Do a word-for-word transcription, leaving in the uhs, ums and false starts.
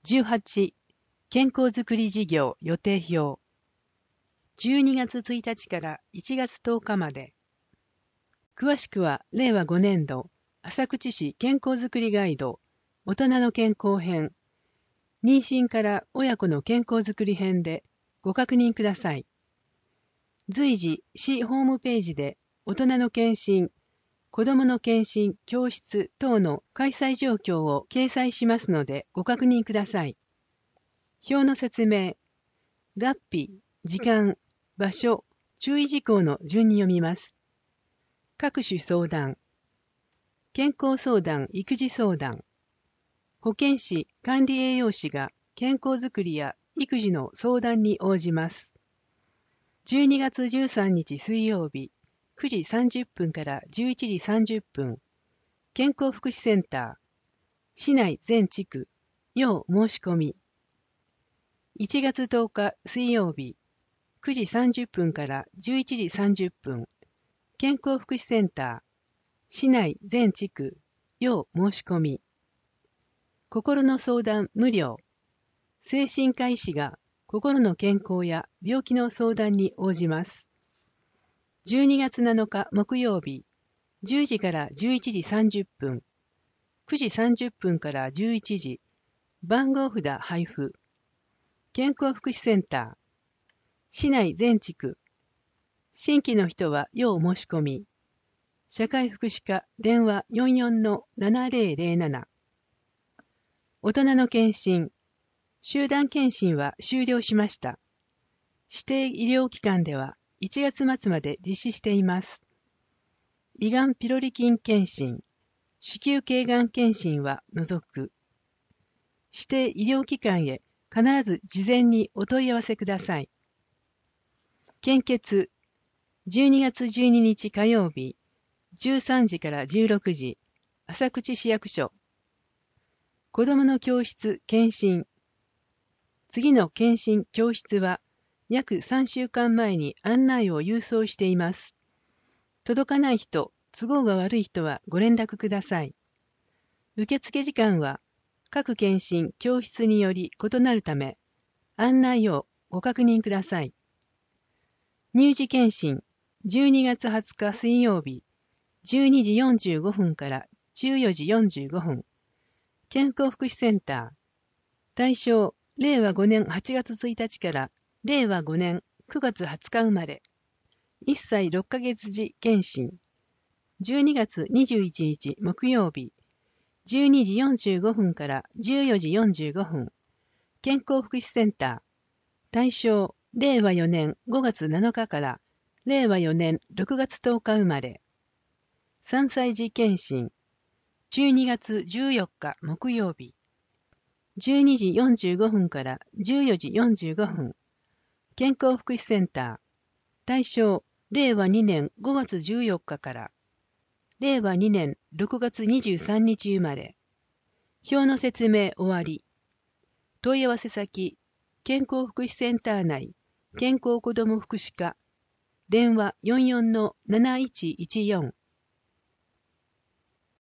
じゅうはち、健康づくり事業予定表。じゅうにがつついたちからいちがつとおかまで。詳しくは、れいわごねんど、浅口市健康づくりガイド、大人の健康編、妊娠から親子の健康づくり編でご確認ください。随時、市ホームページで、大人の健診、子どもの健診教室等の開催状況を掲載しますのでご確認ください。表の説明、月日、時間、場所、注意事項の順に読みます。各種相談、健康相談、育児相談、保健師、管理栄養士が健康づくりや育児の相談に応じます。じゅうにがつじゅうさんにち水曜日、くじさんじゅっぷんからじゅういちじさんじゅっぷん、健康福祉センター、市内全地区、要申し込み。いちがつとおか水曜日、くじさんじゅっぷんからじゅういちじさんじゅっぷん、健康福祉センター、市内全地区、要申し込み。心の相談無料。精神科医師が心の健康や病気の相談に応じます。じゅうにがつなのか木曜日、じゅうじからじゅういちじさんじゅっぷん、くじさんじゅっぷんからじゅういちじ、番号札配布。健康福祉センター、市内全地区。新規の人は要申し込み。社会福祉課電話 よんよんのななぜろぜろなな。大人の健診、集団健診は終了しました。指定医療機関ではいちがつまつまで実施しています。胃がんピロリ菌検診、子宮頸がん検診は除く。指定医療機関へ必ず事前にお問い合わせください。献血、じゅうにがつじゅうににち火曜日、じゅうさんじからじゅうろくじ、浅口市役所。子どもの教室検診。次の検診教室は約さんしゅうかんまえに案内を郵送しています。届かない人、都合が悪い人はご連絡ください。受付時間は各検診教室により異なるため、案内をご確認ください。乳児検診、じゅうにがつはつか水曜日、じゅうにじよんじゅうごふんからじゅうよじよんじゅうごふん、健康福祉センター、対象、れいわごねんはちがつついたちかられいわごねんくがつはつか生まれ、いっさいろっかげつ時検診、じゅうにがつにじゅういちにち木曜日、じゅうにじよんじゅうごふんからじゅうよじよんじゅうごふん、健康福祉センター、対象、れいわよねんごがつなのかかられいわよねんろくがつとおか生まれ、さんさい児検診、じゅうにがつじゅうよっか木曜日、じゅうにじよんじゅうごふんからじゅうよじよんじゅうごふん、健康福祉センター、対象、れいわにねんごがつじゅうよっかかられいわにねんろくがつにじゅうさんにち生まれ。表の説明終わり。問い合わせ先、健康福祉センター内、健康子ども福祉課、電話 よんよんのなないちいちよん。